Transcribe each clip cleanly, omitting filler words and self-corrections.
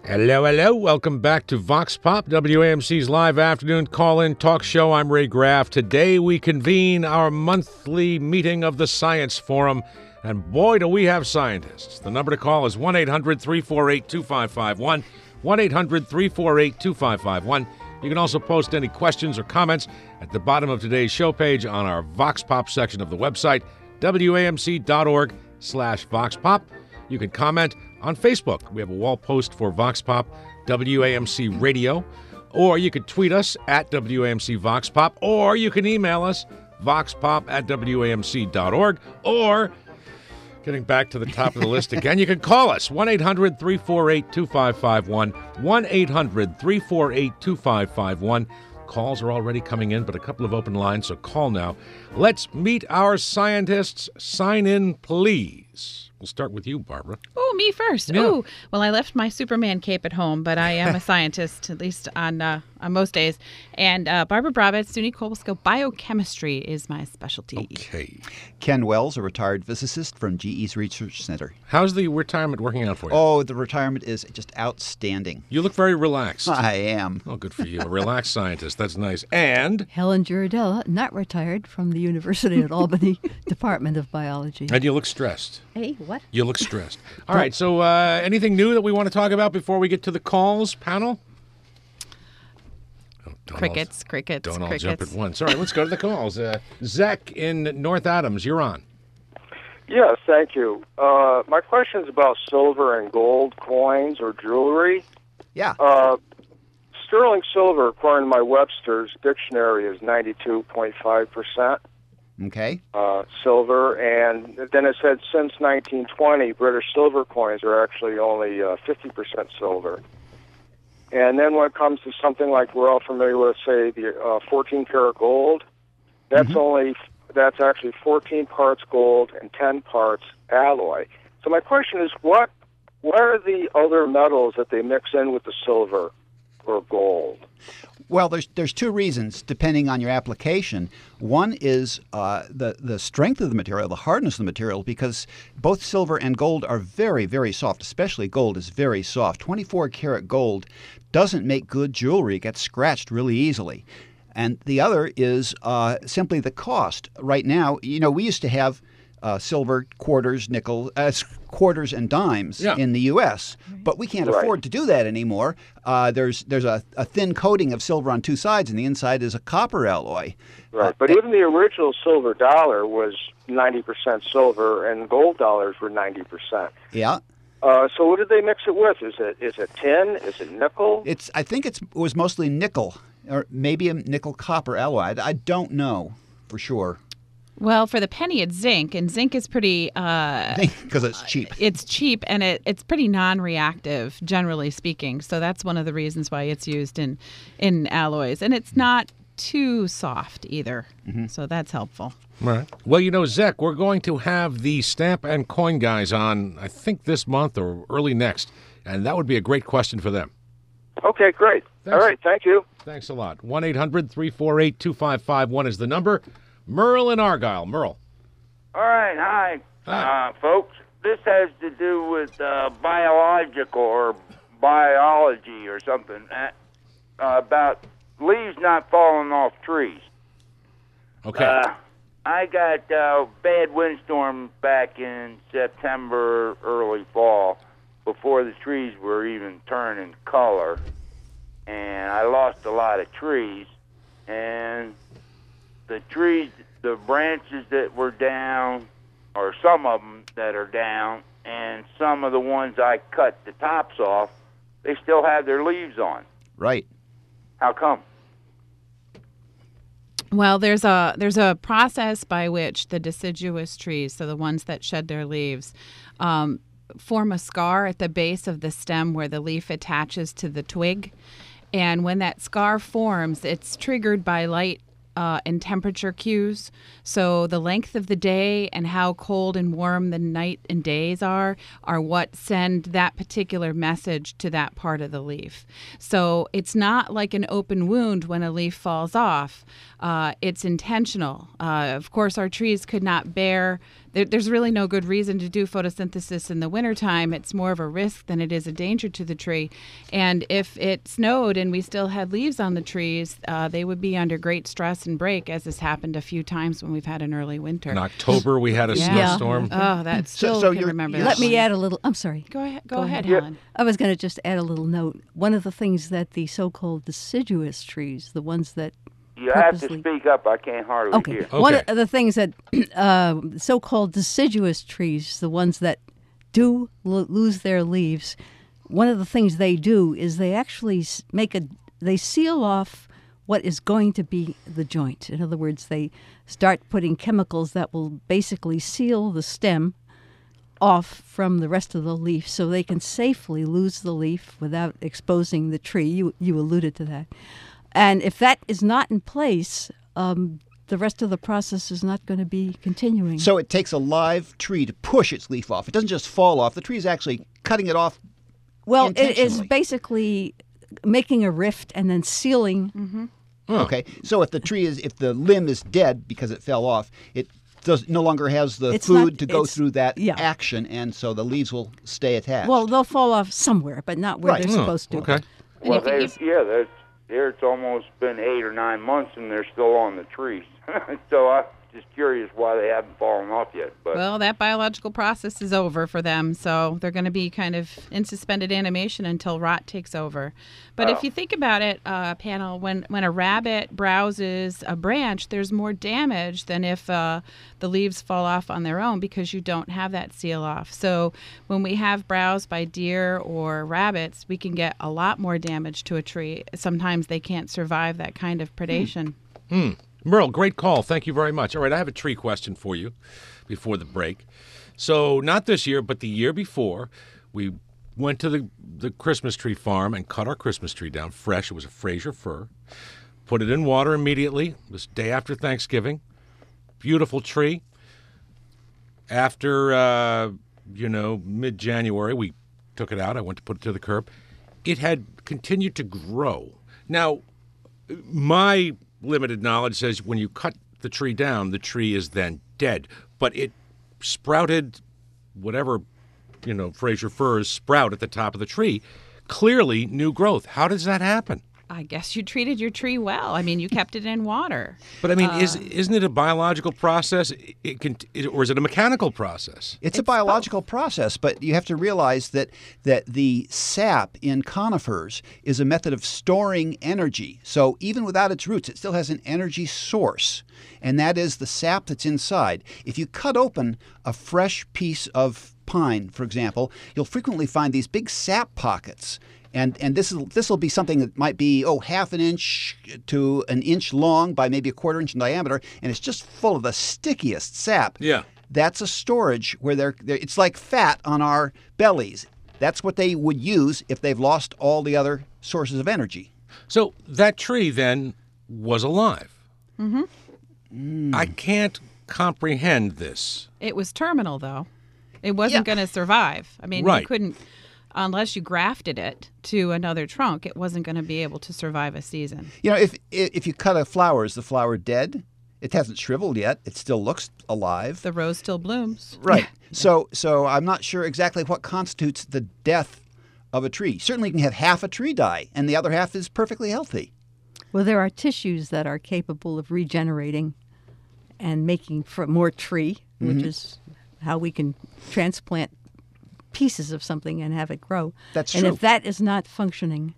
Hello, hello. Welcome back to Vox Pop, WAMC's live afternoon call-in talk show. I'm Ray Graff. Today we convene our monthly meeting of the Science Forum, and boy, do we have scientists. The number to call is 1-800-348-2551, 1-800-348-2551. You can also post any questions or comments at the bottom of today's show page on our Vox Pop section of the website, wamc.org/VoxPop. You can comment on Facebook. We have a wall post for Vox Pop WAMC Radio. Or you can tweet us at WAMC Vox Pop. Or you can email us, voxpop@wamc.org. Or, getting back to the top of the list again, you can call us, 1-800-348-2551, 1-800-348-2551. Calls are already coming in, but a couple of open lines, so call now. Let's meet our scientists. Sign in, please. We'll start with you, Barbara. Oh, me first. Yeah. Oh, well, I left my Superman cape at home, but I am a scientist, at least on most days. And Barbara Bravitz, SUNY Kobelsko Biochemistry is my specialty. Okay. Ken Wells, a retired physicist from GE's Research Center. How's the retirement working out for you? Oh, the retirement is just outstanding. You look very relaxed. I am. Oh, good for you. A relaxed scientist. That's nice. And? Helen Giardella, not retired, from the University at Albany Department of Biology. And you look stressed. Hey, what? You look stressed. All right, so anything new that we want to talk about before we get to the calls, panel? Oh, Crickets. Don't all jump at once. All right, let's go to the calls. Zach in North Adams, you're on. Yes, thank you. My question is about silver and gold coins or jewelry. Yeah. Sterling silver, according to my Webster's dictionary, is 92.5%. Okay. Silver, and then it said since 1920, British silver coins are actually only 50% silver. And then when it comes to something like we're all familiar with, say, the 14-karat gold, that's that's actually 14 parts gold and 10 parts alloy. So my question is, what are the other metals that they mix in with the silver or gold? Well, there's two reasons depending on your application. One is the strength of the material, the hardness of the material, because both silver and gold are very, very soft. Especially gold is very soft. 24-karat gold doesn't make good jewelry. It gets scratched really easily. And the other is simply the cost. Right now, we used to have silver, quarters, nickel, quarters and dimes in the U.S., but we can't afford to do that anymore. There's a thin coating of silver on two sides, and the inside is a copper alloy. Right, but even the original silver dollar was 90% silver, and gold dollars were 90%. Yeah. So what did they mix it with? Is it tin? Is it nickel? I think it was mostly nickel, or maybe a nickel copper alloy. I don't know for sure. Well, for the penny, it's zinc, and zinc is pretty... Because it's cheap. It's cheap, and it's pretty non-reactive, generally speaking. So that's one of the reasons why it's used in alloys. And it's not too soft either, so that's helpful. Right. Well, Zach, we're going to have the Stamp and Coin guys on, I think, this month or early next, and that would be a great question for them. Okay, great. Thanks. All right, thank you. Thanks a lot. 1-800-348-2551 is the number. Merle in Argyle. Merle. All right, hi. Folks. This has to do with biological or biology or something about leaves not falling off trees. Okay. I got bad windstorm back in September, early fall, before the trees were even turning color, and I lost a lot of trees, and the trees, the branches that were down, or some of them that are down, and some of the ones I cut the tops off, they still have their leaves on. Right. How come? Well, there's a process by which the deciduous trees, so the ones that shed their leaves, form a scar at the base of the stem where the leaf attaches to the twig. And when that scar forms, it's triggered by light and temperature cues. So the length of the day and how cold and warm the night and days are what send that particular message to that part of the leaf. So it's not like an open wound when a leaf falls off. It's intentional. Of course, our trees could not bear. There's really no good reason to do photosynthesis in the wintertime. It's more of a risk than it is a danger to the tree. And if it snowed and we still had leaves on the trees, they would be under great stress and break, as has happened a few times when we've had an early winter. In October, we had a Yeah. snowstorm. Oh, that's still so can you're- remember you're- that Let me one. add a little. I'm sorry. Go ahead, Go ahead. Helen. I was going to just add a little note. One of the things that the so-called deciduous trees, the ones that You have to purposely- speak up. I can't hardly Okay. hear. One Okay. of the things that so-called deciduous trees, the ones that do lose their leaves, one of the things they do is they actually they seal off what is going to be the joint. In other words, they start putting chemicals that will basically seal the stem off from the rest of the leaf so they can safely lose the leaf without exposing the tree. You alluded to that. And if that is not in place, the rest of the process is not going to be continuing. So it takes a live tree to push its leaf off. It doesn't just fall off. The tree is actually cutting it off. Well, it is intentionally. basically making a rift and then sealing. Mm-hmm. Okay. So if the limb is dead because it fell off, it no longer has the It's food not- to go it's- through that yeah. action, and so the leaves will stay attached. Well, they'll fall off somewhere, but not where Right. they're supposed to. Okay. And Well, if you- it's almost been 8 or 9 months, and they're still on the trees. So I'm just curious why they haven't fallen off yet. But Well, that biological process is over for them, so they're going to be kind of in suspended animation until rot takes over. But if you think about it, panel, when a rabbit browses a branch, there's more damage than if the leaves fall off on their own because you don't have that seal off. So when we have browse by deer or rabbits, we can get a lot more damage to a tree. Sometimes they can't survive that kind of predation. Merle, great call. Thank you very much. All right, I have a tree question for you before the break. So not this year, but the year before, we went to the Christmas tree farm and cut our Christmas tree down fresh. It was a Fraser fir. Put it in water immediately. It was day after Thanksgiving. Beautiful tree. After, mid-January, we took it out. I went to put it to the curb. It had continued to grow. Now, my limited knowledge says when you cut the tree down, the tree is then dead. But it sprouted whatever, Fraser firs sprout at the top of the tree. Clearly new growth. How does that happen? I guess you treated your tree well. I mean, you kept it in water. But I mean, isn't it a biological process? Or is it a mechanical process? It's a biological process, but you have to realize that the sap in conifers is a method of storing energy. So even without its roots, it still has an energy source, and that is the sap that's inside. If you cut open a fresh piece of pine, for example, you'll frequently find these big sap pockets. And this will be something that might be half an inch to an inch long by maybe a quarter inch in diameter, and it's just full of the stickiest sap. Yeah. That's a storage where it's like fat on our bellies. That's what they would use if they've lost all the other sources of energy. So that tree then was alive. Mm-hmm. I can't comprehend this. It was terminal, though. It wasn't going to survive. I mean, Right. you couldn't, unless you grafted it to another trunk, it wasn't going to be able to survive a season. If you cut a flower, is the flower dead? It hasn't shriveled yet. It still looks alive. The rose still blooms. Right. So I'm not sure exactly what constitutes the death of a tree. Certainly you can have half a tree die, and the other half is perfectly healthy. Well, there are tissues that are capable of regenerating and making more tree, which is how we can transplant pieces of something and have it grow. That's and true. if that is not functioning,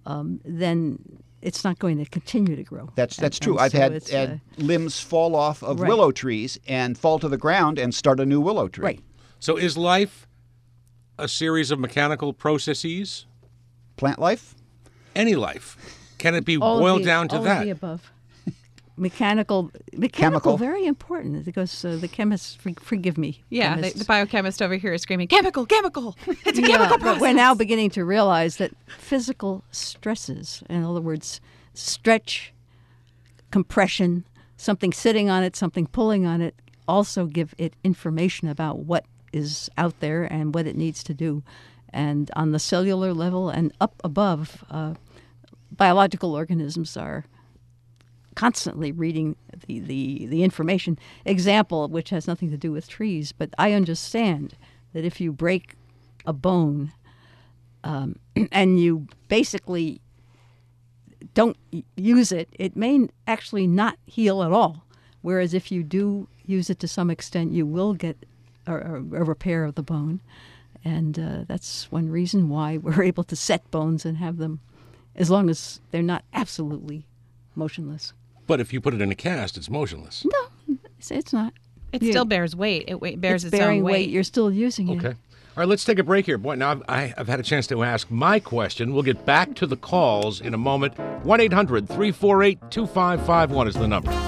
then it's not going to continue to grow. That's true. And I've so had it's, limbs fall off of Right. willow trees and fall to the ground and start a new willow tree. Right. So is life a series of mechanical processes? Plant life? Any life? Can it be all of boiled the- down to all that? Of the above. Mechanical, Chemical. very important because the chemists, forgive me. Yeah, the chemists. biochemist over here is screaming, chemical, chemical. It's a Yeah, chemical but process. we're now beginning to realize that physical stresses, in other words, stretch, compression, something sitting on it, something pulling on it, also give it information about what is out there and what it needs to do. And on the cellular level and up above, biological organisms are constantly reading the information. Example, which has nothing to do with trees, but I understand that if you break a bone and you basically don't use it, it may actually not heal at all. Whereas if you do use it to some extent, you will get a repair of the bone. And that's one reason why we're able to set bones and have them, as long as they're not absolutely motionless. But if you put it in a cast, it's motionless. No, it's not. It still bears weight. It bears its bearing own weight. You're still using it. Okay. All right, let's take a break here. Boy, now I've had a chance to ask my question. We'll get back to the calls in a moment. 1-800-348-2551 is the number.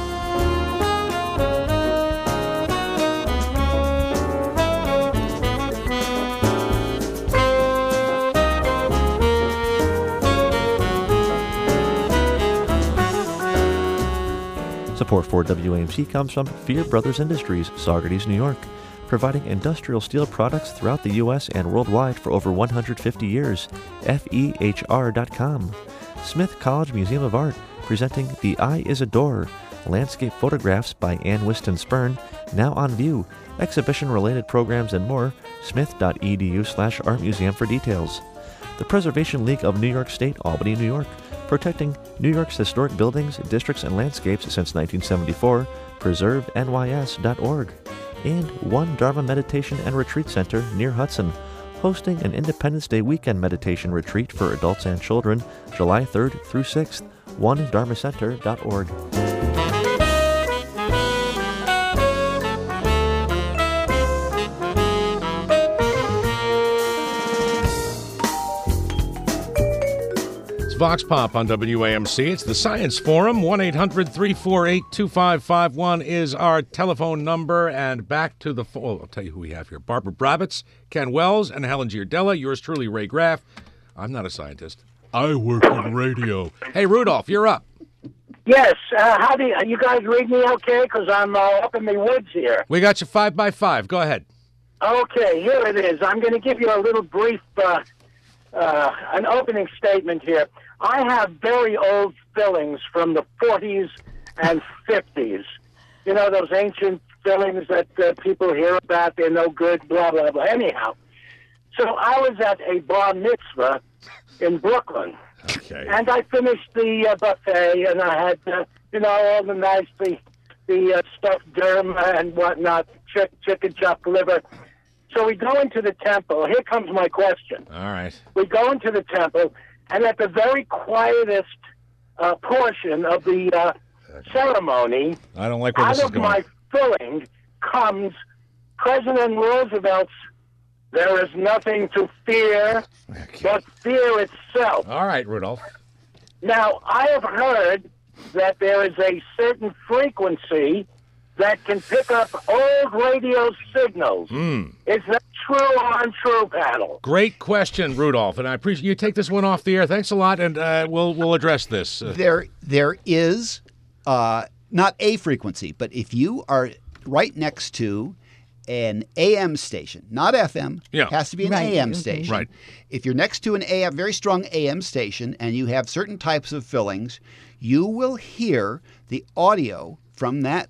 Support for WAMC comes from Fear Brothers Industries, Saugerties, New York, providing industrial steel products throughout the U.S. and worldwide for over 150 years. FEHR.com. Smith College Museum of Art, presenting The Eye is a Door, landscape photographs by Ann Whiston Spurn, now on view, exhibition-related programs and more, smith.edu/artmuseum for details. The Preservation League of New York State, Albany, New York, protecting New York's historic buildings, districts, and landscapes since 1974, preservenys.org. And One Dharma Meditation and Retreat Center near Hudson, hosting an Independence Day weekend meditation retreat for adults and children, July 3rd through 6th, onedharmacenter.org. Vox Pop on WAMC. It's the Science Forum. 1-800-348-2551 is our telephone number. And back to the I'll tell you who we have here. Barbara Brabitz, Ken Wells, and Helen Giardella. Yours truly, Ray Graff. I'm not a scientist. I work in radio. Hey, Rudolph, you're up. Yes. How do you guys read me okay? Because I'm up in the woods here. We got you 5x5. Go ahead. Okay, here it is. I'm going to give you a little brief, an opening statement here. I have very old fillings from the 40s and 50s. You know, those ancient fillings that people hear about, they're no good, blah, blah, blah. Anyhow, so I was at a bar mitzvah in Brooklyn. Okay. And I finished the buffet, and I had, all the nice, the stuffed durum and whatnot, chicken chop liver. So we go into the temple. Here comes my question. All right. We go into the temple, and at the very quietest portion of the ceremony, I don't like where this is going. Out of my filling comes President Roosevelt's "There is nothing to fear but fear itself." All right, Rudolph. Now, I have heard that there is a certain frequency that can pick up old radio signals. Is that true or untrue, panel? Great question, Rudolph, and I appreciate you take this one off the air. Thanks a lot, and we'll address this. There is not a frequency, but if you are right next to an AM station, not FM, yeah. It has to be an AM station. Right. If you're next to an AM, very strong AM station, and you have certain types of fillings, you will hear the audio from that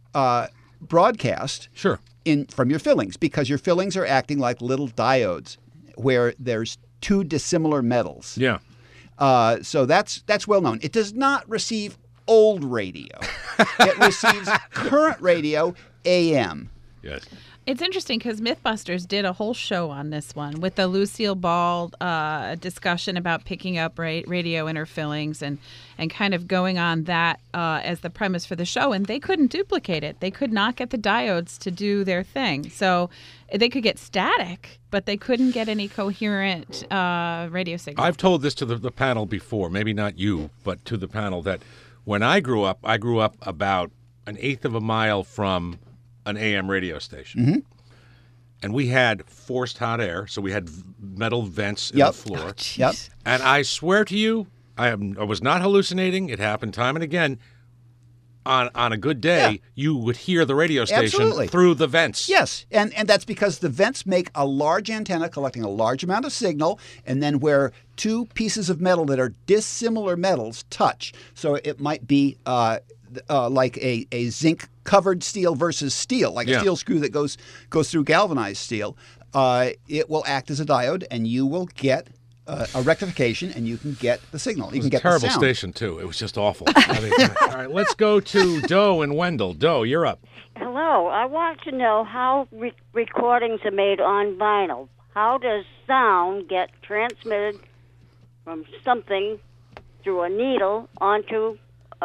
broadcast Sure. From your fillings, because your fillings are acting like little diodes where there's two dissimilar metals. Yeah. So that's well known. It does not receive old radio. It receives current radio, AM. Yes. It's interesting because Mythbusters did a whole show on this one with the Lucille Ball discussion about picking up radio interfillings and kind of going on that as the premise for the show. And they couldn't duplicate it. They could not get the diodes to do their thing. So they could get static, but they couldn't get any coherent radio signal. I've told this to the panel before, maybe not you, but to the panel, that when I grew up about an eighth of a mile from an AM radio station. Mm-hmm. And we had forced hot air, so we had metal vents in the floor. Oh, yep. And I swear to you, I was not hallucinating. It happened time and again. on a good day, Yeah. you would hear the radio station Absolutely. through the vents. Yes, and that's because the vents make a large antenna collecting a large amount of signal, and then where two pieces of metal that are dissimilar metals touch. So it might be like a zinc-covered steel versus steel, like a steel screw that goes through galvanized steel. It will act as a diode, and you will get a rectification, and you can get the signal. You It was can a get terrible the sound. station, too. It was just awful. All right, let's go to Doe and Wendell. Doe, you're up. Hello. I want to know how recordings are made on vinyl. How does sound get transmitted from something through a needle onto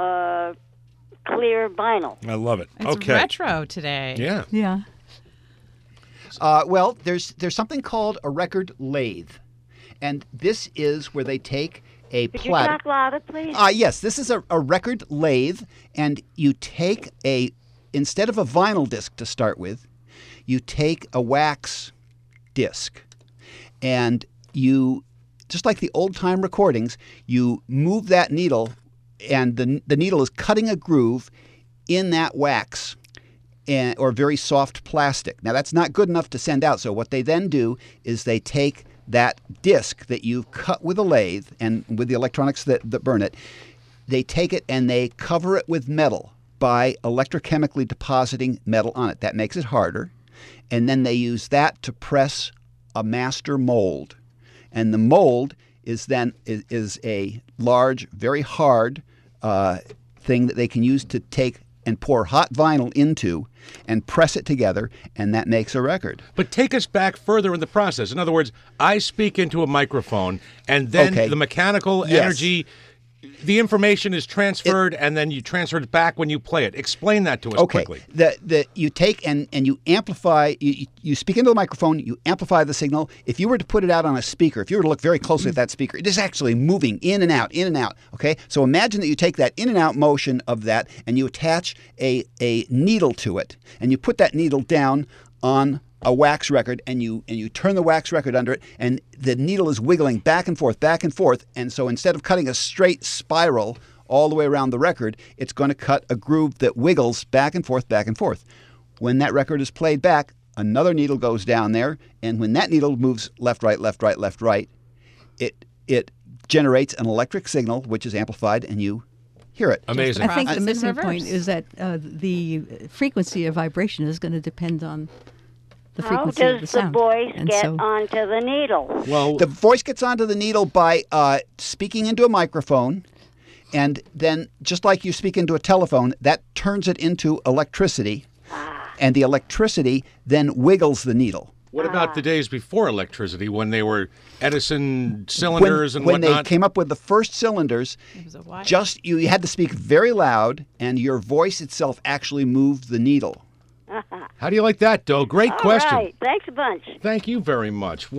clear vinyl? I love it. It's okay. retro today. Yeah. Yeah. Well, there's something called a record lathe, and this is where they take a Could you platter. talk louder, please? Yes, this is a record lathe, and you take instead of a vinyl disc to start with, you take a wax disc, and you, just like the old-time recordings, you move that needle, and the needle is cutting a groove in that wax or very soft plastic. Now, that's not good enough to send out, so what they then do is they take that disc that you've cut with a lathe and with the electronics that burn it, they take it and they cover it with metal by electrochemically depositing metal on it. That makes it harder. And then they use that to press a master mold. And the mold is then is a large, very hard thing that they can use to take and pour hot vinyl into and press it together, and that makes a record. But take us back further in the process. In other words, I speak into a microphone, and then Okay. the mechanical Yes. energy, the information is transferred, and then you transfer it back when you play it. Explain that to us Okay, quickly. you take and you amplify. You speak into the microphone. You amplify the signal. If you were to put it out on a speaker, if you were to look very closely at that speaker, it is actually moving in and out, in and out. Okay, so imagine that you take that in and out motion of that, and you attach a needle to it, and you put that needle down on a wax record, and you turn the wax record under it, and the needle is wiggling back and forth, and so instead of cutting a straight spiral all the way around the record, it's going to cut a groove that wiggles back and forth, back and forth. When that record is played back, another needle goes down there, and when that needle moves left, right, left, right, left, right, it generates an electric signal which is amplified, and you hear it. Amazing. I think the Process in missing point reverse. is that the frequency of vibration is going to depend on the How frequency of the does the sound. voice And get so, onto the needle? Well, The voice gets onto the needle by speaking into a microphone, and then just like you speak into a telephone, that turns it into electricity, and the electricity then wiggles the needle. what about the days before electricity when they were Edison cylinders and when whatnot? they came up with the first cylinders, It was a wire. just you had to speak very loud, and your voice itself actually moved the needle. How do you like that, Doe? Great question. All right. Thanks a bunch. Thank you very much.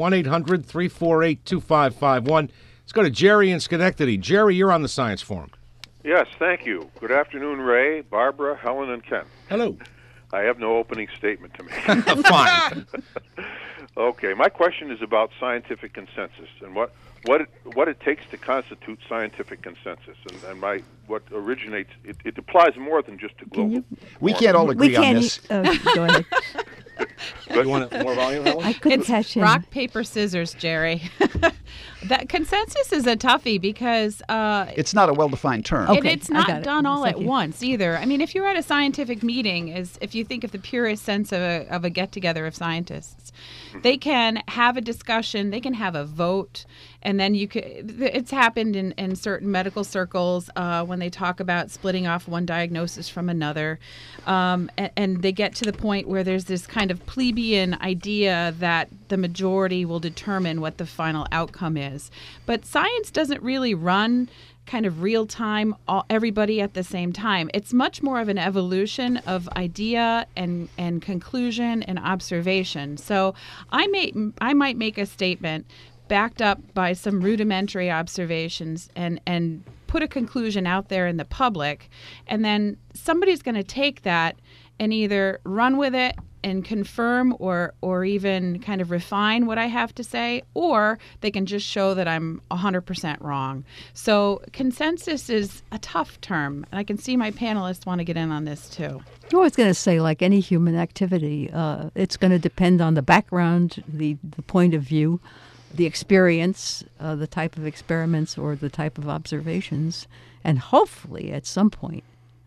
1-800-348-2551. Let's go to Jerry in Schenectady. Jerry, you're on the Science Forum. Yes, thank you. Good afternoon, Ray, Barbara, Helen, and Ken. Hello. I have no opening statement to make. Fine. Okay, my question is about scientific consensus and what it takes to constitute scientific consensus, and what originates. It applies more than just to global. We can't all agree we on can't. this. Go ahead. You want more volume, Helen? I couldn't It's catch him. rock, paper, scissors, Jerry. That consensus is a toughie because It's not a well-defined term. Okay, it's I not got it. done all Thank at you. once either. I mean, if you're at a scientific meeting, if you think of the purest sense of a get-together of scientists, they can have a discussion, they can have a vote, and then it's happened in certain medical circles when they talk about splitting off one diagnosis from another, and they get to the point where there's this kind of plebeian idea that the majority will determine what the final outcome is. But science doesn't really run kind of real time, everybody at the same time. It's much more of an evolution of idea and conclusion and observation. So I might make a statement backed up by some rudimentary observations and put a conclusion out there in the public, and then somebody's going to take that and either run with it and confirm or even kind of refine what I have to say, or they can just show that I'm 100% wrong. So consensus is a tough term, and I can see my panelists want to get in on this too. I was going to say, like any human activity, it's going to depend on the background, the point of view, the experience, the type of experiments or the type of observations, and hopefully at some point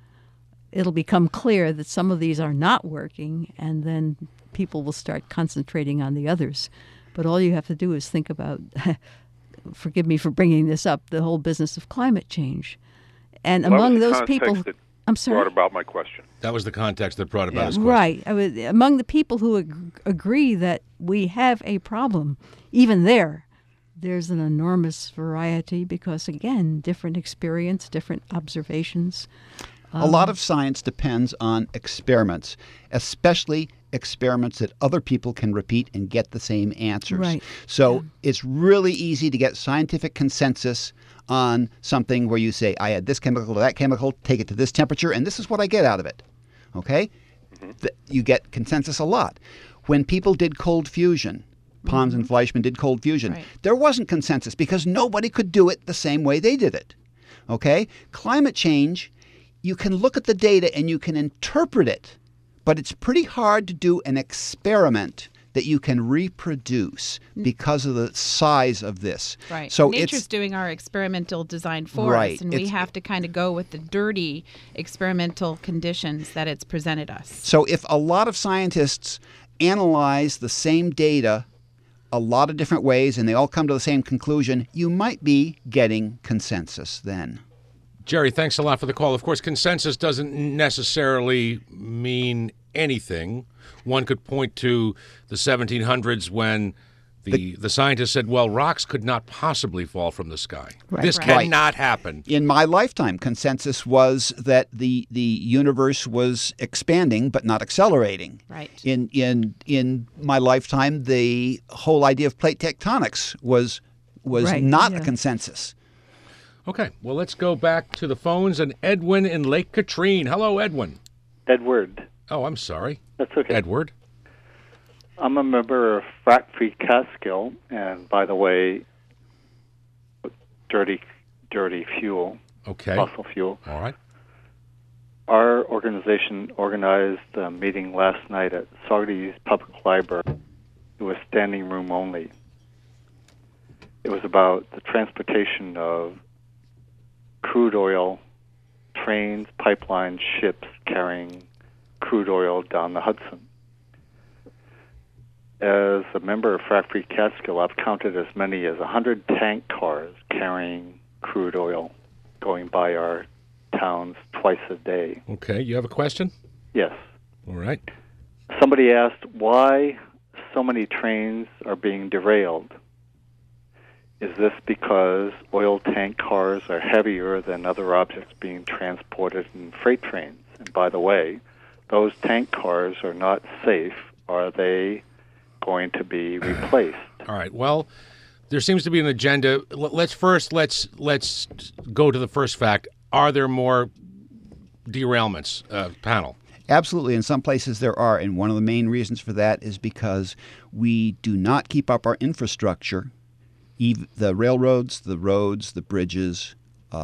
it'll become clear that some of these are not working, and then people will start concentrating on the others. But all you have to do is think about, forgive me for bringing this up, the whole business of climate change. And among those people, I'm sorry, brought about my question. That was the context that brought about his question. Right. Among the people who agree that we have a problem, even there's an enormous variety because, again, different experience, different observations. A lot of science depends on experiments, especially experiments that other people can repeat and get the same answers. Right. So it's really easy to get scientific consensus on something where you say, I add this chemical to that chemical, take it to this temperature, and this is what I get out of it. Okay? You get consensus a lot. When people did cold fusion, Pons and Fleischmann did cold fusion, there wasn't consensus because nobody could do it the same way they did it. Okay? Climate change, you can look at the data and you can interpret it, but it's pretty hard to do an experiment that you can reproduce because of the size of this. Right. So Nature's doing our experimental design for us, and we have to kind of go with the dirty experimental conditions that it's presented us. So if a lot of scientists analyze the same data a lot of different ways and they all come to the same conclusion, you might be getting consensus then. Jerry, thanks a lot for the call. Of course, consensus doesn't necessarily mean anything. One could point to the 1700s when the scientists said, well, rocks could not possibly fall from the sky. This cannot happen. In my lifetime, consensus was that the universe was expanding but not accelerating. Right. In my lifetime, the whole idea of plate tectonics was not a consensus. Okay, well, let's go back to the phones and Edwin in Lake Katrine. Hello, Edwin. Edward. Oh, I'm sorry. That's okay. Edward. I'm a member of Frack Free Catskill, and by the way, dirty fuel, fossil fuel. All right. Our organization organized a meeting last night at Saugerties Public Library. It was standing room only. It was about the transportation of crude oil, trains, pipelines, ships carrying crude oil down the Hudson. As a member of Frack Free Catskill, I've counted as many as 100 tank cars carrying crude oil going by our towns twice a day. Okay, you have a question? Yes. All right. Somebody asked why so many trains are being derailed. Is this because oil tank cars are heavier than other objects being transported in freight trains? And by the way, those tank cars are not safe. Are they going to be replaced? All right. Well, there seems to be an agenda. Let's go to the first fact. Are there more derailments, panel? Absolutely. In some places there are. And one of the main reasons for that is because we do not keep up our infrastructure. The railroads, the roads, the bridges,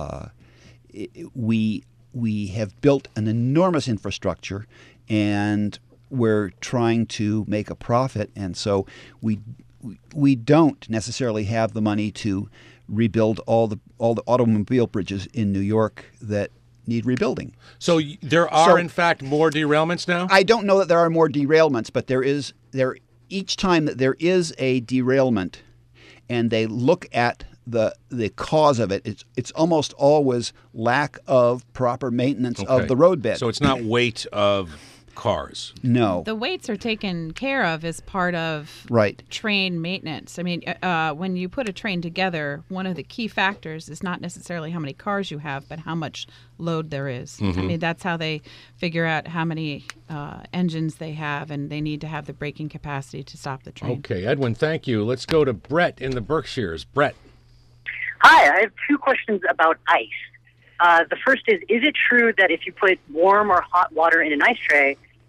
we have built an enormous infrastructure, and we're trying to make a profit, and so we don't necessarily have the money to rebuild all the automobile bridges in New York that need rebuilding. So there are, in fact, more derailments now? I don't know that there are more derailments, but each time that there is a derailment, and they look at the cause of it, it's almost always lack of proper maintenance of the roadbed. So it's not weight of cars. No. The weights are taken care of as part of train maintenance. I mean, when you put a train together, one of the key factors is not necessarily how many cars you have, but how much load there is. Mm-hmm. I mean, that's how they figure out how many engines they have, and they need to have the braking capacity to stop the train. Okay, Edwin, thank you. Let's go to Brett in the Berkshires. Brett. Hi, I have two questions about ice. The first is it true that if you put warm or hot water in an ice tray,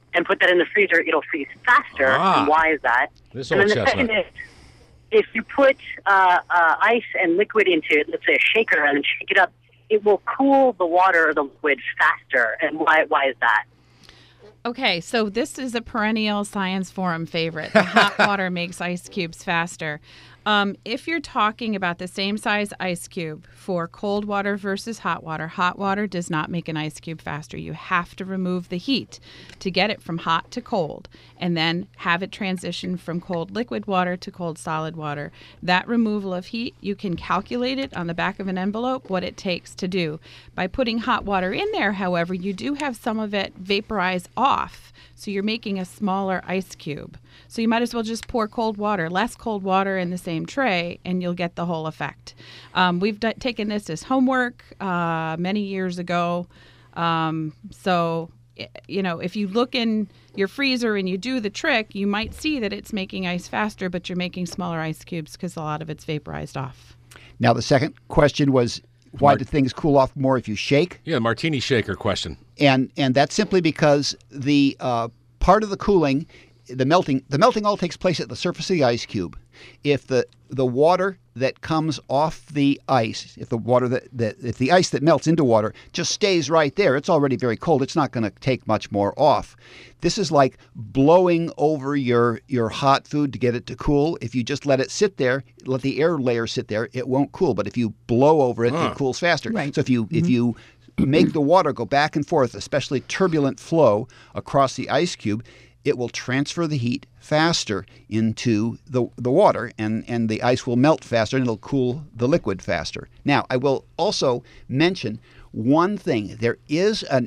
and put that in the freezer, it'll freeze faster. Ah. And why is that? This And old then the chestnut. second is, if you put ice and liquid into, let's say, a shaker and then shake it up, it will cool the water or the liquid faster. And why is that? Okay, so this is a perennial Science Forum favorite. The hot water makes ice cubes faster. If you're talking about the same size ice cube for cold water versus hot water does not make an ice cube faster. You have to remove the heat to get it from hot to cold and then have it transition from cold liquid water to cold solid water. That removal of heat, you can calculate it on the back of an envelope, what it takes to do. By putting hot water in there, however, you do have some of it vaporize off. So you're making a smaller ice cube. So you might as well just pour less cold water in the same tray, and you'll get the whole effect. We've taken this as homework many years ago. So, if you look in your freezer and you do the trick, you might see that it's making ice faster, but you're making smaller ice cubes because a lot of it's vaporized off. Now, the second question was, why do things cool off more if you shake? Yeah, martini shaker question. And that's simply because the part of the cooling, the melting all takes place at the surface of the ice cube. If the water that comes off the ice, if the ice that melts into water just stays right there, it's already very cold. It's not going to take much more off. This is like blowing over your hot food to get it to cool. If you just let it sit there, let the air layer sit there, it won't cool. But if you blow over it, it cools faster. Right. So if you make the water go back and forth, especially turbulent flow across the ice cube, it will transfer the heat faster into the water, and the ice will melt faster, and it'll cool the liquid faster. Now, I will also mention one thing. There is a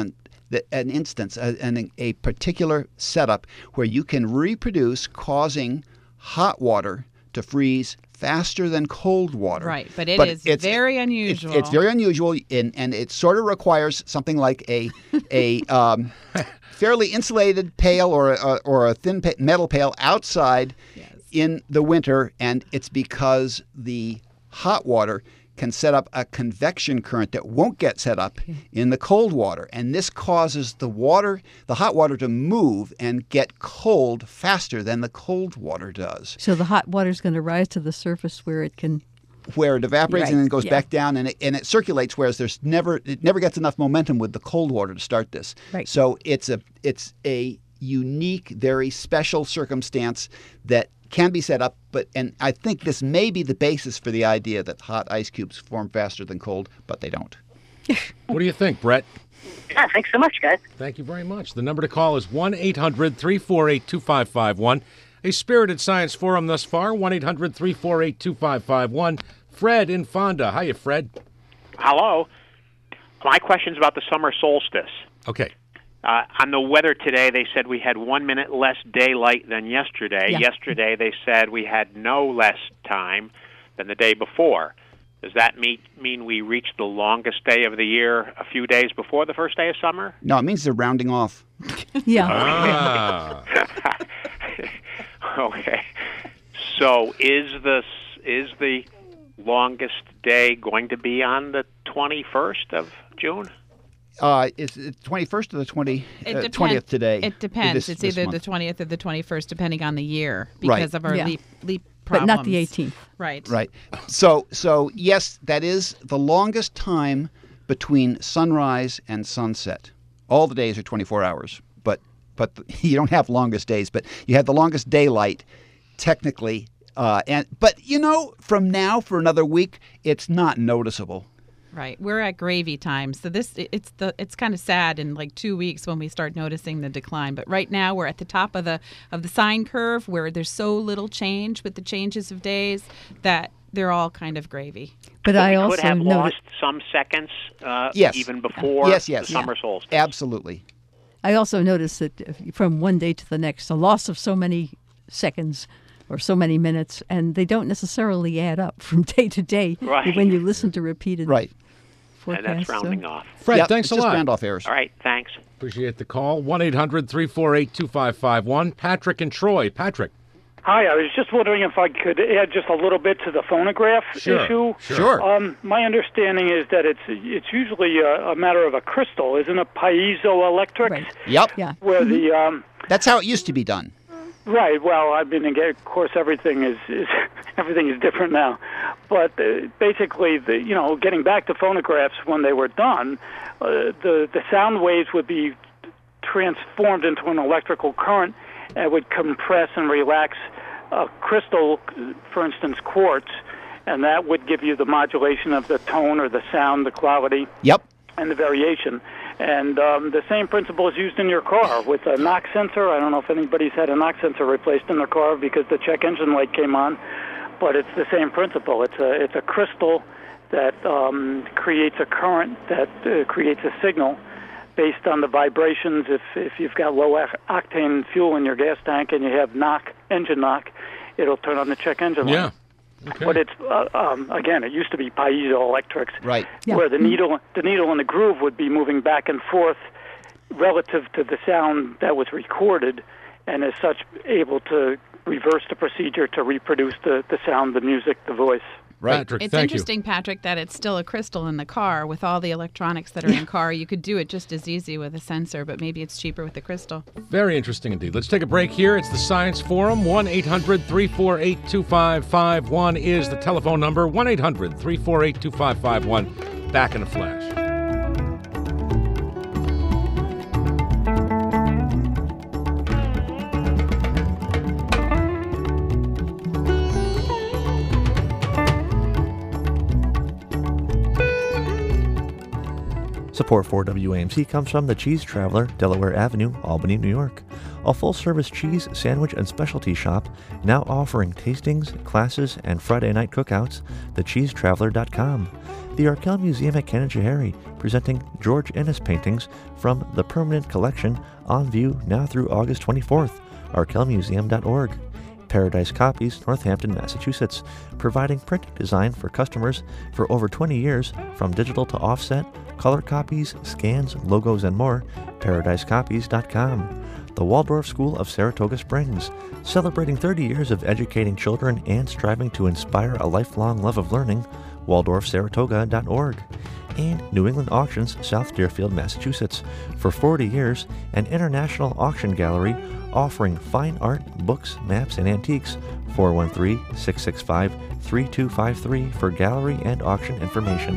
particular setup where you can reproduce causing hot water to freeze faster than cold water. Right, but it's very unusual. It's very unusual, and it sort of requires something like a fairly insulated pail or a thin metal pail outside in the winter, and it's because the hot water can set up a convection current that won't get set up in the cold water. And this causes the hot water to move and get cold faster than the cold water does. So the hot water is going to rise to the surface where it evaporates and then goes yeah. back down, and it circulates, whereas it never gets enough momentum with the cold water to start this. Right. So it's a unique, very special circumstance that can be set up, and I think this may be the basis for the idea that hot ice cubes form faster than cold, but they don't. What do you think, Brett? Yeah, thanks so much, guys. Thank you very much. The number to call is 1-800-348-2551. A spirited science forum thus far, 1-800-348-2551. Fred in Fonda. Hiya, Fred. Hello. My question's about the summer solstice. Okay. On the weather today, they said we had 1 minute less daylight than yesterday. Yeah. Yesterday, they said we had no less time than the day before. Does that mean we reached the longest day of the year a few days before the first day of summer? No, it means they're rounding off. Yeah. Ah. Okay. So is the longest day going to be on the 21st of June? It's the 21st or the 20th today. It depends. It's either the 20th or the 21st, depending on the year, because of our leap problems. But not the 18th. Right. Right. So yes, that is the longest time between sunrise and sunset. All the days are 24 hours, but you don't have longest days, but you have the longest daylight, technically. But from now for another week, it's not noticeable. Right. We're at gravy time. So it's kind of sad in like 2 weeks when we start noticing the decline. But right now we're at the top of the sine curve where there's so little change with the changes of days that they're all kind of gravy. But I also could have lost some seconds yes. even before the summer solstice. Absolutely. I also noticed that from one day to the next, a loss of so many seconds or so many minutes, and they don't necessarily add up from day to day when you listen to repeated forecasts. And that's rounding off. Fred, thanks a lot. Just round off errors. All right, thanks. Appreciate the call. 1-800-348-2551. Patrick and Troy. Patrick. Hi, I was just wondering if I could add just a little bit to the phonograph issue. Sure. My understanding is that it's usually a matter of a crystal, isn't it? Piezoelectric. Right. Yep. Yeah. Where the That's how it used to be done. right. Well, I mean, again, of course, everything is everything is different now. But basically, getting back to phonographs when they were done, the sound waves would be transformed into an electrical current and would compress and relax a crystal, for instance, quartz, and that would give you the modulation of the tone or the sound, the quality, Yep. and the variation. And the same principle is used in your car with a knock sensor. I don't know if anybody's had a knock sensor replaced in their car because the check engine light came on, but it's the same principle. It's a crystal that creates a current that creates a signal based on the vibrations. If you've got low octane fuel in your gas tank and you have engine knock, it'll turn on the check engine light. Yeah. Okay. But it's again, it used to be piezoelectrics, Right. Yeah. where the needle in the groove would be moving back and forth relative to the sound that was recorded, and as such able to reverse the procedure to reproduce the sound, the music, the voice. Right. Patrick, It's thank interesting, Patrick, that it's still a crystal in the car with all the electronics that are in the car. You could do it just as easy with a sensor, but maybe it's cheaper with the crystal. Very interesting indeed. Let's take a break here. It's the Science Forum. 1-800-348-2551 is the telephone number. 1-800-348-2551. Back in a flash. Support for WAMC comes from the Cheese Traveler, Delaware Avenue, Albany, New York. A full-service cheese, sandwich, and specialty shop now offering tastings, classes, and Friday night cookouts, thecheesetraveler.com. The Arkell Museum at Canajoharie, presenting George Ennis paintings from the Permanent Collection on view now through August 24th, arkellmuseum.org. Paradise Copies, Northampton, Massachusetts, providing printing design for customers for over 20 years, from digital to offset, color copies, scans, logos, and more. ParadiseCopies.com. The Waldorf School of Saratoga Springs, celebrating 30 years of educating children and striving to inspire a lifelong love of learning. WaldorfSaratoga.org. And New England Auctions, South Deerfield, Massachusetts, for 40 years, an international auction gallery offering fine art, books, maps, and antiques. 413-665-3253 for gallery and auction information.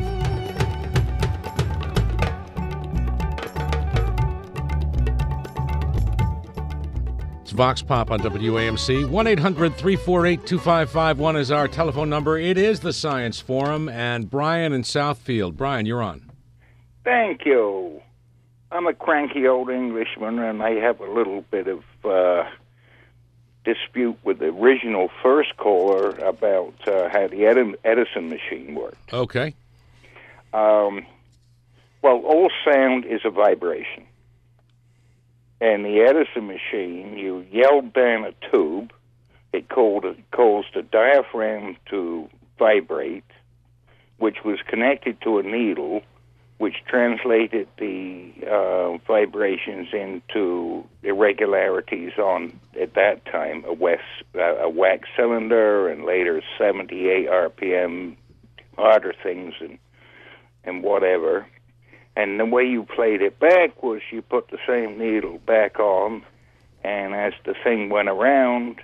It's Vox Pop on WAMC. 1-800-348-2551 is our telephone number. It is the Science Forum, and Brian in Southfield. Brian, you're on. Thank you. I'm a cranky old Englishman, and I have a little bit of dispute with the original first caller about how the Edison machine worked. Okay. Well, all sound is a vibration. And the Edison machine, you yelled down a tube. It caused the diaphragm to vibrate, which was connected to a needle, which translated the vibrations into irregularities on, at that time, a wax cylinder, and later 78 RPM, harder things and whatever. And the way you played it back was you put the same needle back on, and as the thing went around,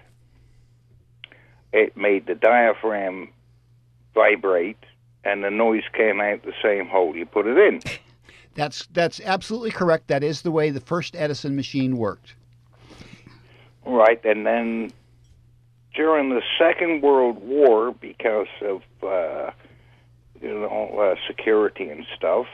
it made the diaphragm vibrate, and the noise came out the same hole you put it in. That's absolutely correct. That is the way the first Edison machine worked. Right, and then during the Second World War, because of security and stuff,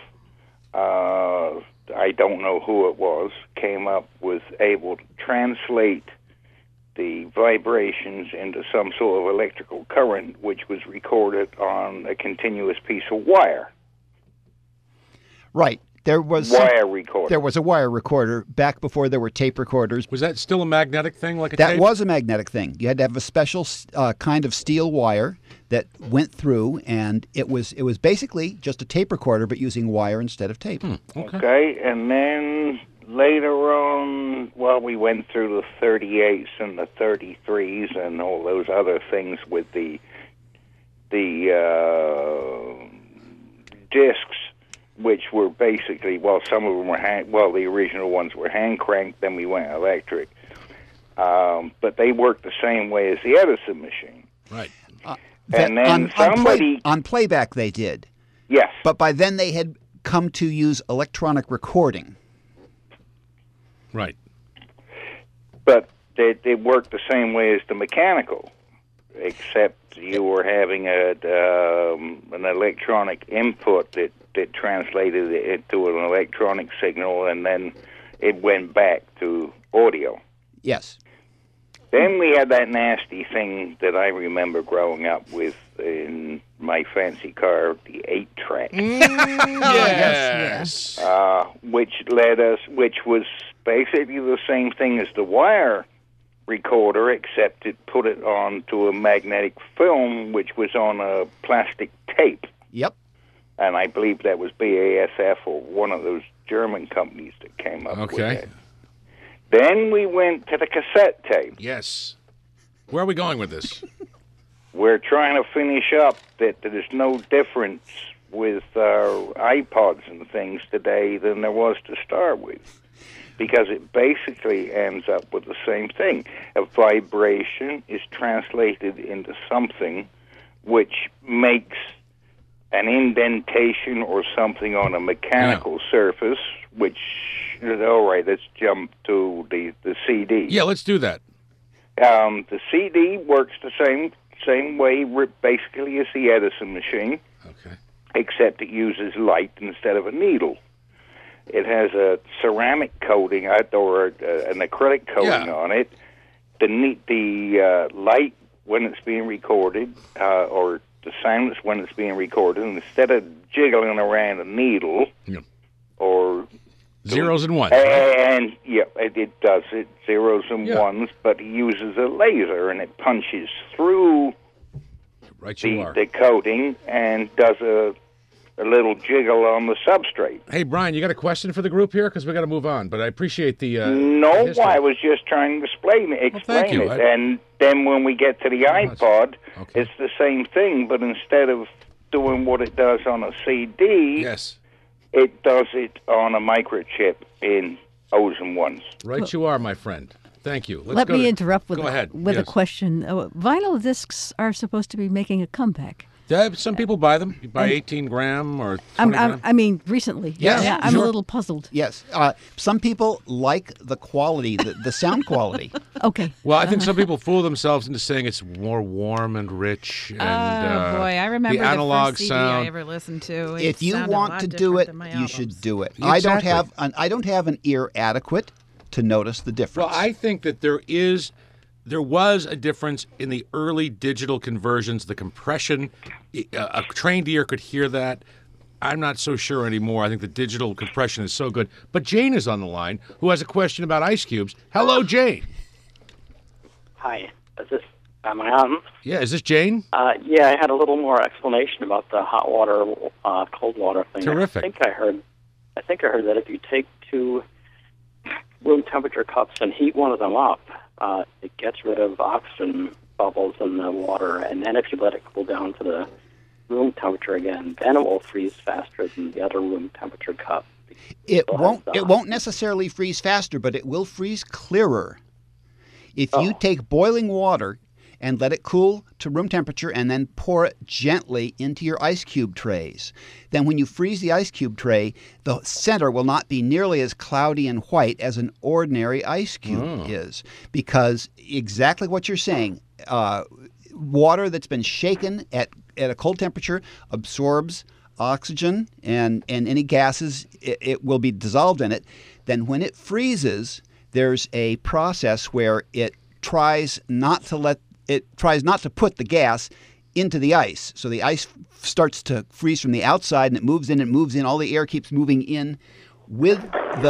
I don't know who it was, came up with able to translate the vibrations into some sort of electrical current, which was recorded on a continuous piece of wire. Right. There was wire recorder. There was a wire recorder back before there were tape recorders. Was that still a magnetic thing, like a tape? tape? That was a magnetic thing. You had to have a special kind of steel wire that went through, and it was basically just a tape recorder, but using wire instead of tape. Okay, and then later on, well, we went through the 38s and the 33s and all those other things with the discs, which were basically, well, some of them were the original ones were hand cranked. Then we went electric, but they worked the same way as the Edison machine. Right. And then on playback they did. Yes. But by then they had come to use electronic recording. Right. But they worked the same way as the mechanical, except you were having an electronic input that translated it into an electronic signal, and then it went back to audio. Yes. Then we had that nasty thing that I remember growing up with in my fancy car, the 8-track. Yes. Which was basically the same thing as the wire recorder, except it put it onto a magnetic film, which was on a plastic tape. Yep. And I believe that was BASF or one of those German companies that came up with it. Then we went to the cassette tape. Yes. Where are we going with this? We're trying to finish up that there's no difference with iPods and things today than there was to start with, because it basically ends up with the same thing. A vibration is translated into something which makes an indentation or something on a mechanical surface, which... All right, let's jump to the CD. Yeah, let's do that. The CD works the same way, basically, as the Edison machine. Okay. Except it uses light instead of a needle. It has a ceramic coating or an acrylic coating on it. The light when it's being recorded, or the silence when it's being recorded, instead of jiggling around a needle or zeros and ones. And it does it zeros and ones, but he uses a laser and it punches through the coating and does a little jiggle on the substrate. Hey, Brian, you got a question for the group here? Because we got to move on, but I appreciate the No, I was just trying to explain it. thank you. And then when we get to the iPod, it's the same thing, but instead of doing what it does on a CD, it does it on a microchip in O's and ones. Right you are, my friend. Thank you. Let me interrupt with a question. Vinyl discs are supposed to be making a comeback. Yeah, some people buy them. You buy 18-gram or 20 gram. I mean, recently. I'm a little puzzled. Yes. Some people like the quality, the sound quality. Okay. Well, I think some people fool themselves into saying it's more warm and rich. And, boy, I remember the analog first CD sound. I ever listened to. If you want to do it, you should do it. Exactly. I don't have an ear adequate to notice the difference. Well, I think that there was a difference in the early digital conversions, the compression. A trained ear could hear that. I'm not so sure anymore. I think the digital compression is so good. But Jane is on the line, who has a question about ice cubes. Hello, Jane. Hi. Am I on? Yeah, is this Jane? Yeah, I had a little more explanation about the hot water, cold water thing. Terrific. I think I heard that if you take 2 room temperature cups and heat one of them up, it gets rid of oxygen bubbles in the water, and then if you let it cool down to the room temperature again, then it will freeze faster than the other room temperature cup. It won't necessarily freeze faster, but it will freeze clearer. If you take boiling water and let it cool to room temperature and then pour it gently into your ice cube trays, then when you freeze the ice cube tray, the center will not be nearly as cloudy and white as an ordinary ice cube is, because exactly what you're saying, water that's been shaken at a cold temperature absorbs oxygen and any gases it will be dissolved in it. Then when it freezes, there's a process where it tries not to put the gas into the ice. So the ice starts to freeze from the outside, and it moves in. All the air keeps moving in with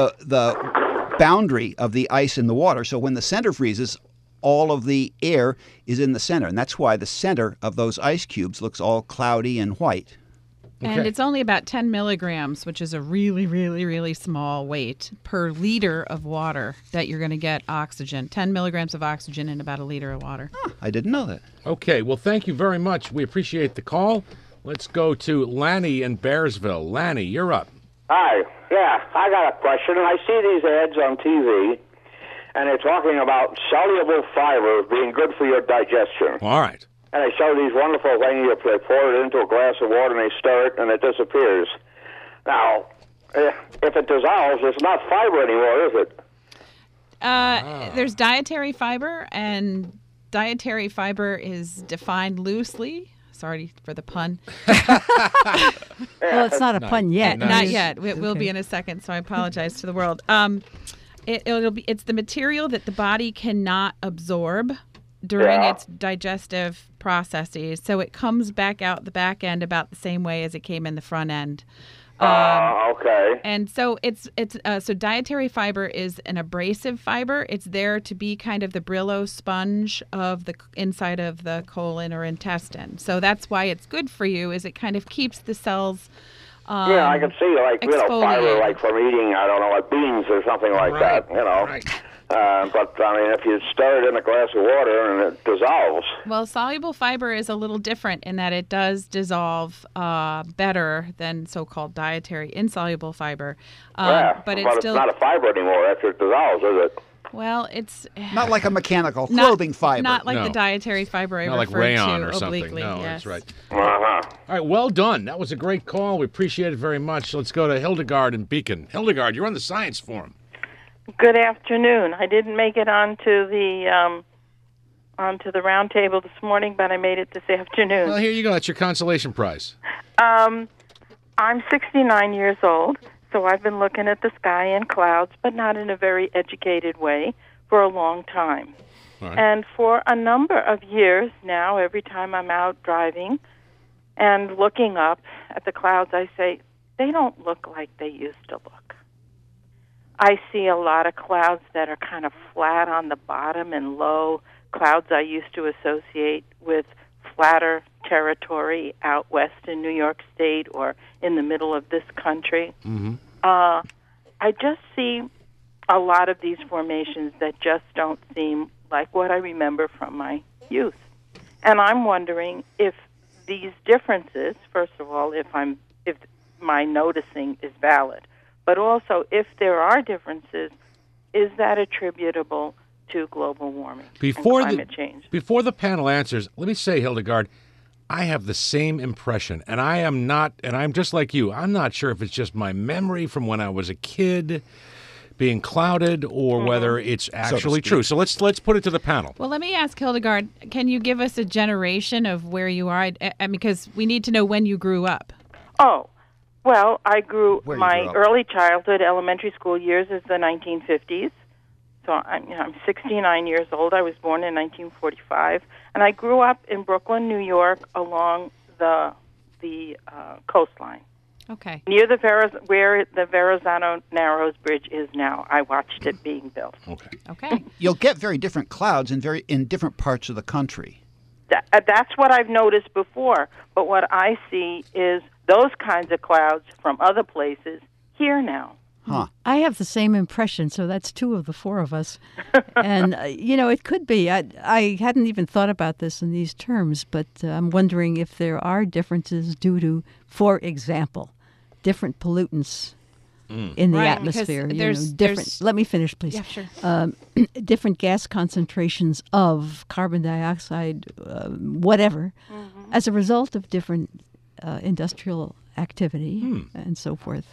the boundary of the ice and the water. So when the center freezes, all of the air is in the center. And that's why the center of those ice cubes looks all cloudy and white. And it's only about 10 milligrams, which is a really, really, really small weight per liter of water that you're going to get oxygen. 10 milligrams of oxygen in about a liter of water. I didn't know that. Okay, well, thank you very much. We appreciate the call. Let's go to Lanny in Bearsville. Lanny, you're up. Hi. Yeah, I got a question. I see these ads on TV, and they're talking about soluble fiber being good for your digestion. All right. And they show these wonderful things. They pour it into a glass of water, and they stir it, and it disappears. Now, if it dissolves, it's not fiber anymore, is it? There's dietary fiber, and dietary fiber is defined loosely. Sorry for the pun. Well, it's not a pun yet. Not yet. It will be in a second, so I apologize to the world. It's the material that the body cannot absorb during its digestive processes, so it comes back out the back end about the same way as it came in the front end. Okay. And so so dietary fiber is an abrasive fiber. It's there to be kind of the Brillo sponge of the inside of the colon or intestine. So that's why it's good for you. Is it kind of keeps the cells. Yeah, I can see fiber like from eating, I don't know, like beans or something like that. Right. But I mean, if you stir it in a glass of water and it dissolves. Well, soluble fiber is a little different in that it does dissolve better than so-called dietary insoluble fiber. But it's not a fiber anymore after it dissolves, is it? Well, it's not like a mechanical clothing fiber. Not like the dietary fiber I not referred like rayon to or something. obliquely. No, yes. that's right. Uh-huh. All right, well done. That was a great call. We appreciate it very much. Let's go to Hildegard in Beacon. Hildegard, you're on the Science Forum. Good afternoon. I didn't make it onto the round table this morning, but I made it this afternoon. Well, here you go. That's your consolation prize. I'm 69 years old, so I've been looking at the sky and clouds, but not in a very educated way, for a long time. All right. And for a number of years now, every time I'm out driving and looking up at the clouds, I say, they don't look like they used to look. I see a lot of clouds that are kind of flat on the bottom and low, clouds I used to associate with flatter territory out west in New York State or in the middle of this country. Mm-hmm. I just see a lot of these formations that just don't seem like what I remember from my youth. And I'm wondering if these differences, first of all, if my noticing is valid, but also if there are differences, is that attributable to global warming and climate change? Before the panel answers, let me say, Hildegard, I have the same impression, and I'm just like you. I'm not sure if it's just my memory from when I was a kid being clouded or whether it's actually true. So let's put it to the panel. Well, let me ask Hildegard, can you give us a generation of where you are? Because we need to know when you grew up. Oh, well, I my early childhood, elementary school years is the 1950s. So I'm 69 years old. I was born in 1945, and I grew up in Brooklyn, New York, along the coastline. Okay. Near where the Verrazano Narrows Bridge is now. I watched it being built. Okay. You'll get very different clouds in different parts of the country. That's what I've noticed before. But what I see is those kinds of clouds from other places here now. Huh. I have the same impression, so that's two of the four of us. And, it could be. I hadn't even thought about this in these terms, but I'm wondering if there are differences due to, for example, different pollutants in the atmosphere. Let me finish, please. Yeah, sure. Different gas concentrations of carbon dioxide, whatever, as a result of different industrial activity and so forth.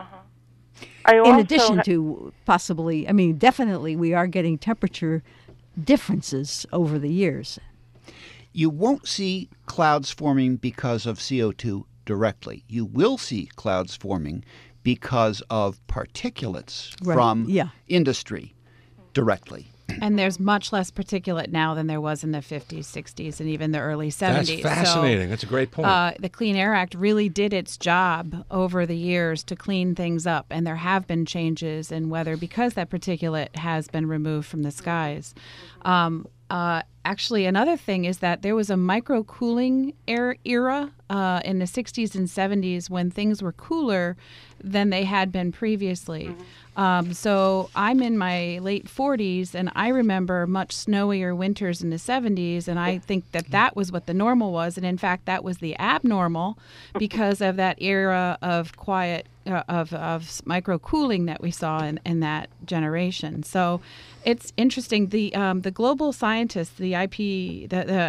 In addition to possibly, definitely we are getting temperature differences over the years. You won't see clouds forming because of CO2 directly. You will see clouds forming because of particulates from industry directly. And there's much less particulate now than there was in the 50s, 60s, and even the early 70s. That's fascinating. That's a great point. The Clean Air Act really did its job over the years to clean things up, and there have been changes in weather because that particulate has been removed from the skies. Actually, another thing is that there was a microcooling era in the 60s and 70s when things were cooler than they had been previously. So I'm in my late 40s, and I remember much snowier winters in the 70s, and I think that was what the normal was. And in fact, that was the abnormal because of that era of quiet, of micro cooling that we saw in that generation. So it's interesting. The global scientists, the IPCC?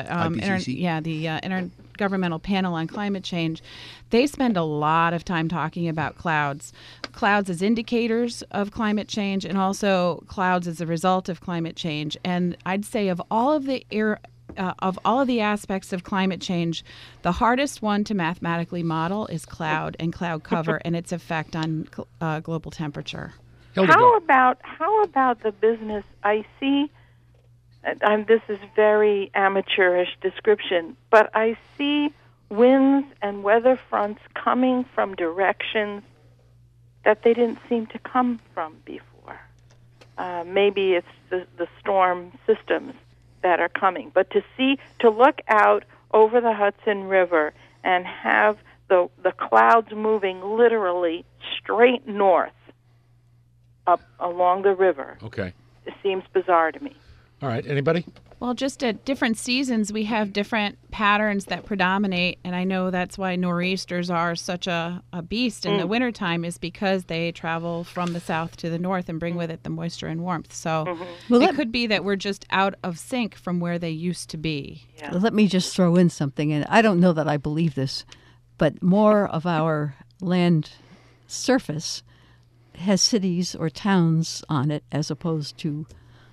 Intergovernmental Panel on Climate Change, they spend a lot of time talking about clouds as indicators of climate change, and also clouds as a result of climate change. And I'd say of all of the aspects of climate change, the hardest one to mathematically model is cloud and cloud cover and its effect on global temperature. How about the business? I see. This is very amateurish description, but I see winds and weather fronts coming from directions that they didn't seem to come from before. Maybe it's the storm systems that are coming, but to look out over the Hudson River and have the clouds moving literally straight north up along the river. Okay. It seems bizarre to me. All right. Anybody? Well, just at different seasons, we have different patterns that predominate, and I know that's why nor'easters are such a beast in the wintertime, is because they travel from the south to the north and bring with it the moisture and warmth. So it could be that we're just out of sync from where they used to be. Yeah. Let me just throw in something, and I don't know that I believe this, but more of our land surface has cities or towns on it as opposed to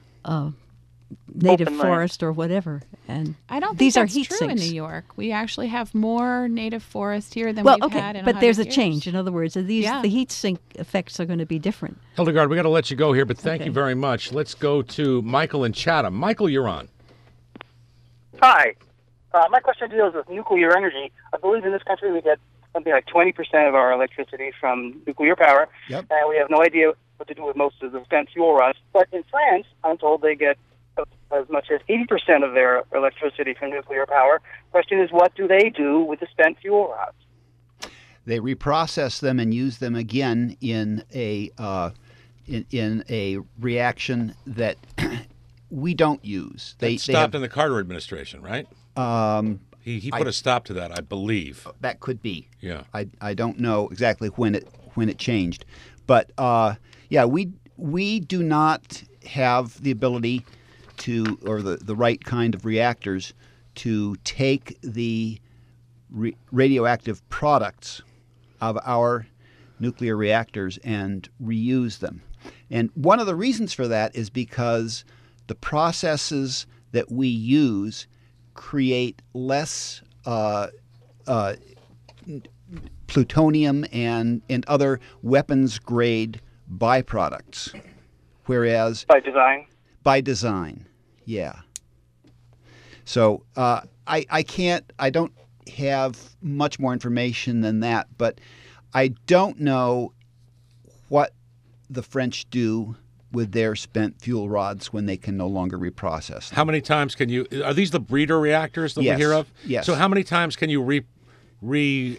native forest or whatever. And I don't think these that's are heat true sinks. in New York. We actually have more native forest here than we've had in 100 but there's a years. change. In other words, the heat sink effects are going to be different. Hildegard, we got to let you go here, but thank you very much. Let's go to Michael in Chatham. Michael, you're on. Hi. My question deals with nuclear energy. I believe in this country we get something like 20% of our electricity from nuclear power, and we have no idea what to do with most of the spent fuel rods. But in France, I'm told they get as much as 80% of their electricity from nuclear power. Question is, what do they do with the spent fuel rods? They reprocess them and use them again in a reaction that we don't use. They stopped in the Carter administration, right? He put a stop to that, I believe. That could be. Yeah. I don't know exactly when it changed, but we do not have the ability to, or the right kind of reactors to take the radioactive products of our nuclear reactors and reuse them. And one of the reasons for that is because the processes that we use create less plutonium and other weapons-grade byproducts, whereas... By design, yeah. So I don't have much more information than that, but I don't know what the French do with their spent fuel rods when they can no longer reprocess them. How many times can you... Are these the breeder reactors that Yes. we hear of? Yes. So how many times can you when you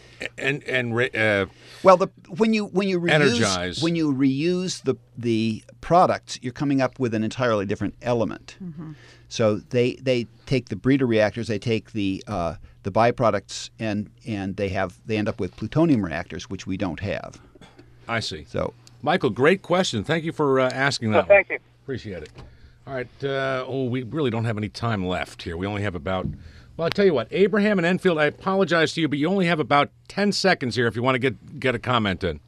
energize, when you reuse the products, you're coming up with an entirely different element. Mm-hmm. So they take the breeder reactors, they take the byproducts, and they end up with plutonium reactors, which we don't have. I see. So, Michael, great question. Thank you for asking that. Thank you. Appreciate it. All right. We really don't have any time left here. We only have about... Well, I'll tell you what, Abraham and Enfield, I apologize to you, but you only have about 10 seconds here if you want to get a comment in.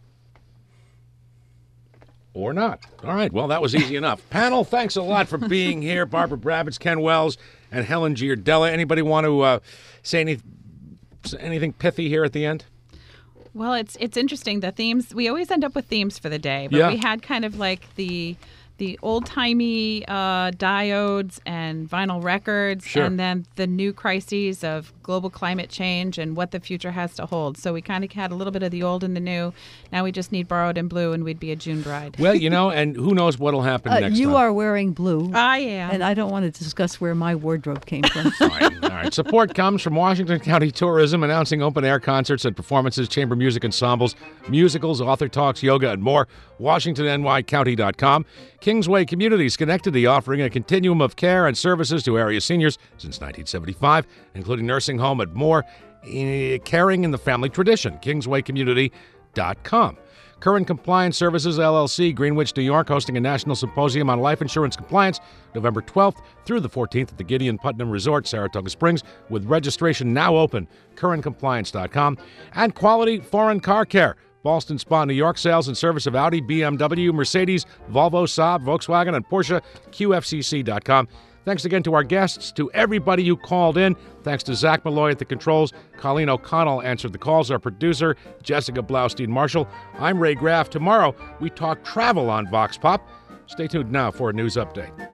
Or not. All right, well, that was easy enough. Panel, thanks a lot for being here. Barbara Brabbits, Ken Wells, and Helen Giardella. Anybody want to say anything pithy here at the end? Well, it's interesting. The themes, we always end up with themes for the day, but we had kind of like the the old-timey diodes and vinyl records, Sure. and then the new crises of global climate change and what the future has to hold. So we kind of had a little bit of the old and the new. Now we just need Borrowed and Blue, and we'd be a June bride. Well, and who knows what'll happen next you time. are wearing blue. I am. And I don't want to discuss where my wardrobe came from. Fine. All right. Support comes from Washington County Tourism, announcing open-air concerts and performances, chamber music ensembles, musicals, author talks, yoga, and more. WashingtonNYCounty.com. Kingsway Communities, Schenectady, offering a continuum of care and services to area seniors since 1975, including nursing home and more, caring in the family tradition. KingswayCommunity.com. Current Compliance Services, LLC, Greenwich, New York, hosting a national symposium on life insurance compliance November 12th through the 14th at the Gideon Putnam Resort, Saratoga Springs, with registration now open. CurrentCompliance.com. And Quality Foreign Car Care, Ballston Spa, New York, sales and service of Audi, BMW, Mercedes, Volvo, Saab, Volkswagen, and Porsche. QFCC.com. Thanks again to our guests, to everybody who called in. Thanks to Zach Malloy at the controls. Colleen O'Connell answered the calls. Our producer, Jessica Blaustein-Marshall. I'm Ray Graff. Tomorrow, we talk travel on Vox Pop. Stay tuned now for a news update.